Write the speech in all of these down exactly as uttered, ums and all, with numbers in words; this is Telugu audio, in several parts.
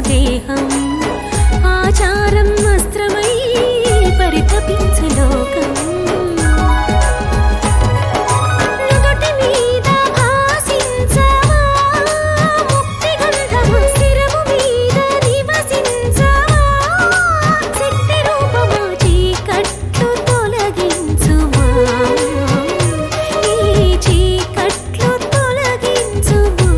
దేహం ఆచారం వస్త్రమై పరితపించు లోకం నుదుటి మీద భాసించవా ముక్తి గంధము శిరము మీద నివసించవా శక్తి రూపమా చీకట్లు తొలగించుమా ఈ చీకట్లు తొలగించుమా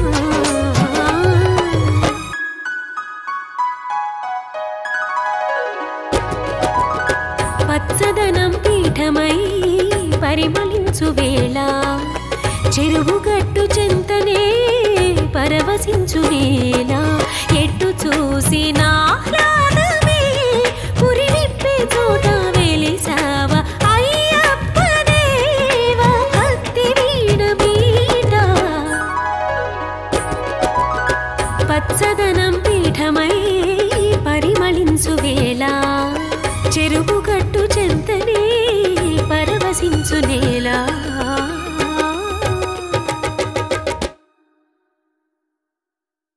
పచ్చదనం పీఠమై పరిమళించు వేళ చెరువు గట్టు చెంతనే పరవశించు వేళ ఎట్టు చూసినా ఆహ్లాదమే పురి విప్పే చోట వెలిసావ అయ్యప్ప దేవా భక్తి వీణ బీట పచ్చదనం పీఠమై పరిమళించు వేళ చెరువు గట్టు చెంతనే పరవశించునే